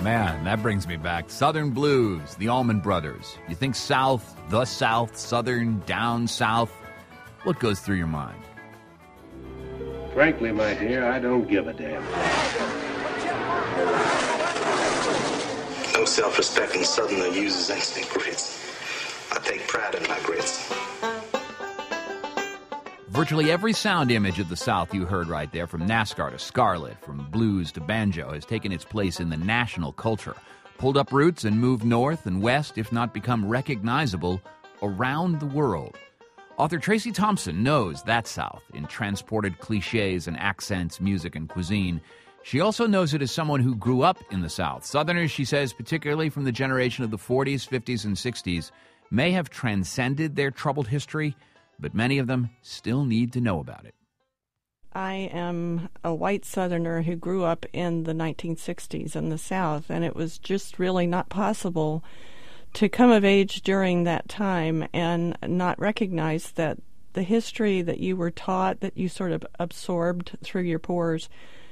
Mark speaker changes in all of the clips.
Speaker 1: man, that brings me back. Southern Blues, the Allman Brothers. You think South, the South, Southern, down South? What goes through your mind?
Speaker 2: Frankly, my dear, I don't give a damn.
Speaker 3: No self-respecting Southerner uses instant grits. I take pride in my grits.
Speaker 1: Virtually every sound image of the South you heard right there, from NASCAR to Scarlet, from blues to banjo, has taken its place in the national culture, pulled up roots and moved north and west, if not become recognizable, around the world. Author Tracy Thompson knows that South in transported cliches and accents, music, and cuisine. She also knows it as someone who grew up in the South. Southerners, she says, particularly from the generation of the 40s, 50s, and 60s, may have transcended their troubled history, but many of them still need to know about it.
Speaker 4: I am a white Southerner who grew up in the 1960s in the South, and it was just really not possible to come of age during that time and not recognize that the history that you were taught, that you sort of absorbed through your pores,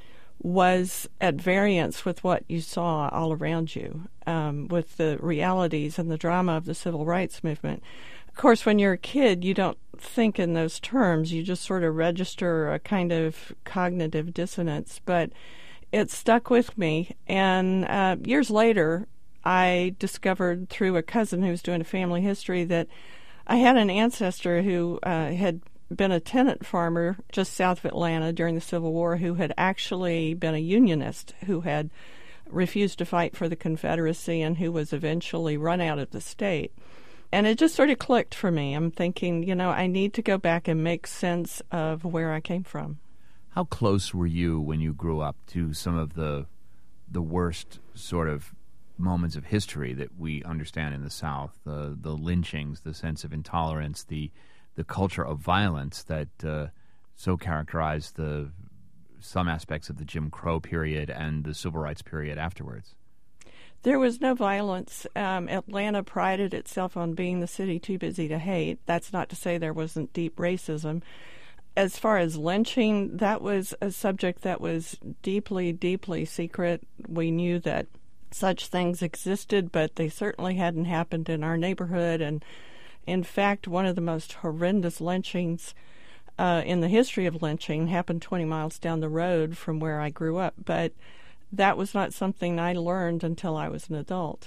Speaker 4: was at variance with what you saw all around you, with the realities and the drama of the civil rights movement. Of course, when you're a kid, you don't think in those terms. You just sort of register a kind of cognitive dissonance. But it stuck with me. And years later, I discovered through a cousin who was doing a family history that I had an ancestor who had been a tenant farmer just south of Atlanta during the Civil War, who had actually been a Unionist, who had refused to fight for the Confederacy and who was eventually run out of the state. And it just sort of clicked for me. I'm thinking, I need to go back and make sense of where I came from.
Speaker 1: How close were you when you grew up to some of the worst sort of moments of history that we understand in the South, the lynchings, the sense of intolerance, the culture of violence that so characterized some aspects of the Jim Crow period and the civil rights period afterwards?
Speaker 4: There was no violence. Atlanta prided itself on being the city too busy to hate. That's not to say there wasn't deep racism. As far as lynching, that was a subject that was deeply, deeply secret. We knew that such things existed, but they certainly hadn't happened in our neighborhood. And in fact, one of the most horrendous lynchings in the history of lynching happened 20 miles down the road from where I grew up. But that was not something I learned until I was an adult.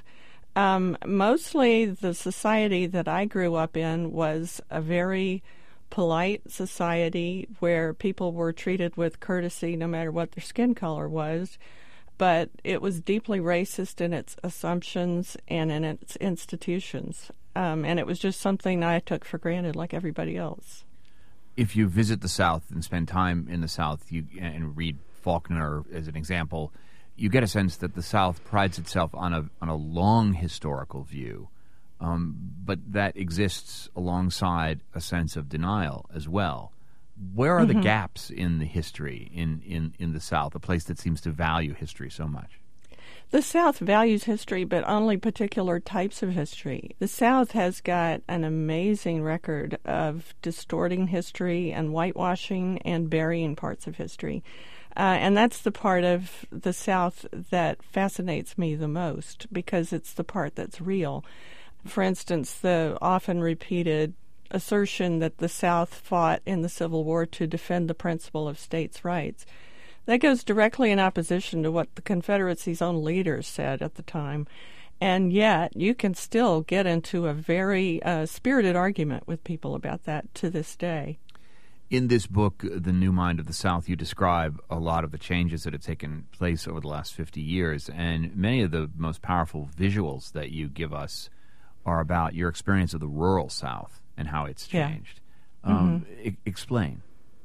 Speaker 4: Mostly the society that I grew up in was a very polite society where people were treated with courtesy no matter what their skin color was, but it was deeply racist in its assumptions and in its institutions. And it was just something I took for granted like everybody else.
Speaker 1: If you visit the South and spend time in the South and read Faulkner as an example, you get a sense that the South prides itself on a long historical view, but that exists alongside a sense of denial as well. Where are the gaps in the history in the South, a place that seems to value history so much?
Speaker 4: The South values history, but only particular types of history. The South has got an amazing record of distorting history and whitewashing and burying parts of history. And that's the part of the South that fascinates me the most, because it's the part that's real. For instance, the often repeated assertion that the South fought in the Civil War to defend the principle of states' rights. That goes directly in opposition to what the Confederacy's own leaders said at the time. And yet, you can still get into a very spirited argument with people about that to this day.
Speaker 1: In this book, The New Mind of the South, you describe a lot of the changes that have taken place over the last 50 years, and many of the most powerful visuals that you give us are about your experience of the rural South and how it's changed. Explain.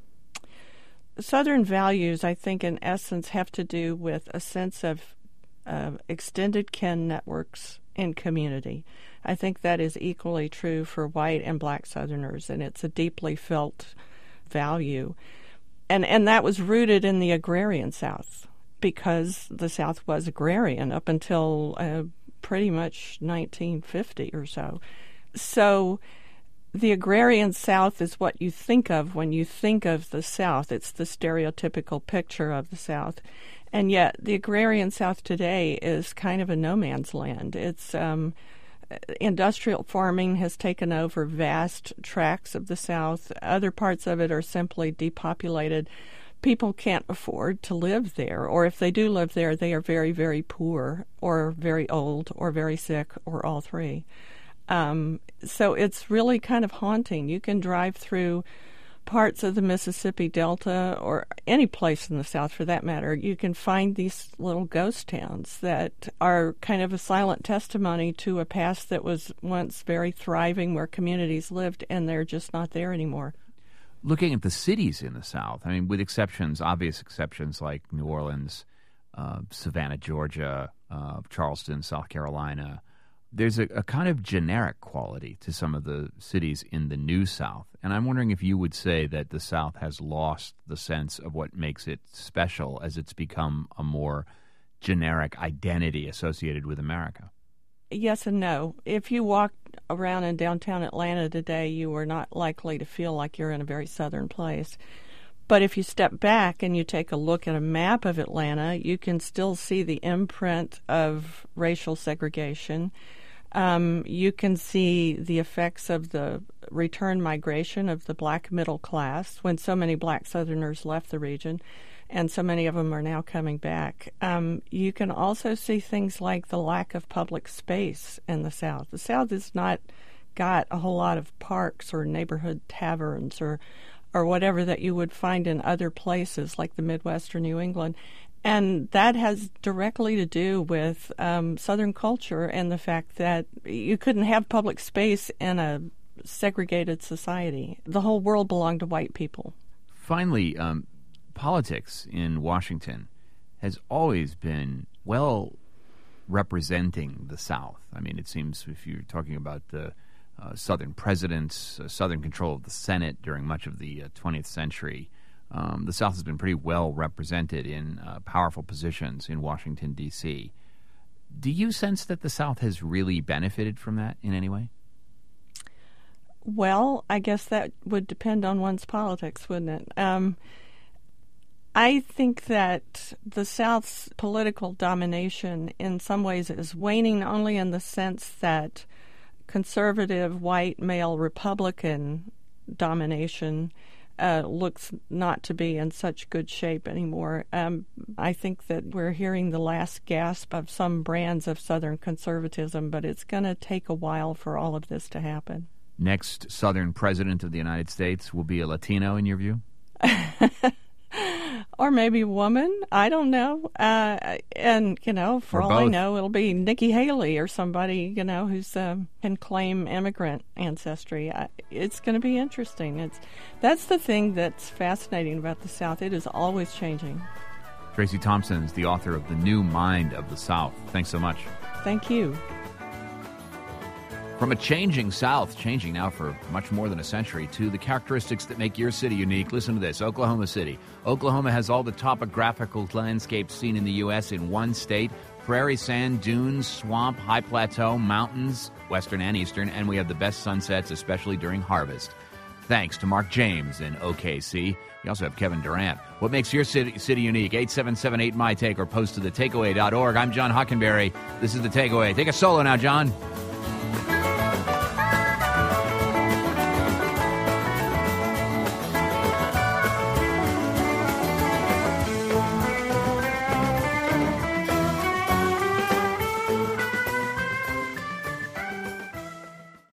Speaker 4: Southern values, I think, in essence, have to do with a sense of extended kin networks in community. I think that is equally true for white and black Southerners, and it's a deeply felt value. And that was rooted in the agrarian South, because the South was agrarian up until pretty much 1950 or so. So the agrarian South is what you think of when you think of the South. It's the stereotypical picture of the South. And yet the agrarian South today is kind of a no man's land. It's industrial farming has taken over vast tracts of the South. Other parts of it are simply depopulated. People can't afford to live there, or if they do live there, they are very, very poor, or very old, or very sick, or all three. So it's really kind of haunting. You can drive through parts of the Mississippi Delta, or any place in the South for that matter. You can find these little ghost towns that are kind of a silent testimony to a past that was once very thriving, where communities lived, and they're just not there anymore.
Speaker 1: Looking at the cities in the South, I mean, with exceptions, obvious exceptions like New Orleans, Savannah, Georgia, Charleston, South Carolina, there's a kind of generic quality to some of the cities in the New South. And I'm wondering if you would say that the South has lost the sense of what makes it special as it's become a more generic identity associated with America.
Speaker 4: Yes and no. If you walk around in downtown Atlanta today, you are not likely to feel like you're in a very southern place. But if you step back and you take a look at a map of Atlanta, you can still see the imprint of racial segregation. You can see the effects of the return migration of the black middle class when so many black Southerners left the region, and so many of them are now coming back. You can also see things like the lack of public space in the South. The South has not got a whole lot of parks or neighborhood taverns or whatever that you would find in other places like the Midwest or New England. And that has directly to do with Southern culture and the fact that you couldn't have public space in a segregated society. The whole world belonged to white people.
Speaker 1: Finally, politics in Washington has always been well representing the South. I mean, it seems if you're talking about the Southern presidents, Southern control of the Senate during much of the 20th century, the South has been pretty well represented in powerful positions in Washington, D.C. Do you sense that the South has really benefited from that in any way?
Speaker 4: Well, I guess that would depend on one's politics, wouldn't it? I think that the South's political domination in some ways is waning, only in the sense that conservative, white, male Republican domination looks not to be in such good shape anymore. I think that we're hearing the last gasp of some brands of Southern conservatism, but it's going to take a while for all of this to happen. Next
Speaker 1: Southern president of the United States will be a Latino, in your view?
Speaker 4: Or maybe a woman. I don't know. And, for all I know, it'll be Nikki Haley or somebody, who's can claim immigrant ancestry. It's going to be interesting. That's the thing that's fascinating about the South. It is always changing.
Speaker 1: Tracy Thompson is the author of The New Mind of the South. Thanks so much.
Speaker 4: Thank you.
Speaker 1: From a changing South, changing now for much more than a century, to the characteristics that make your city unique. Listen to this, Oklahoma City. Oklahoma has all the topographical landscapes seen in the U.S. in one state. Prairie, sand, dunes, swamp, high plateau, mountains, western and eastern, and we have the best sunsets, especially during harvest. Thanks to Mark James in OKC. You also have Kevin Durant. What makes your city unique? 877-8MY-TAKE or post to thetakeaway.org. I'm John Hockenberry. This is The Takeaway. Take a solo now, John.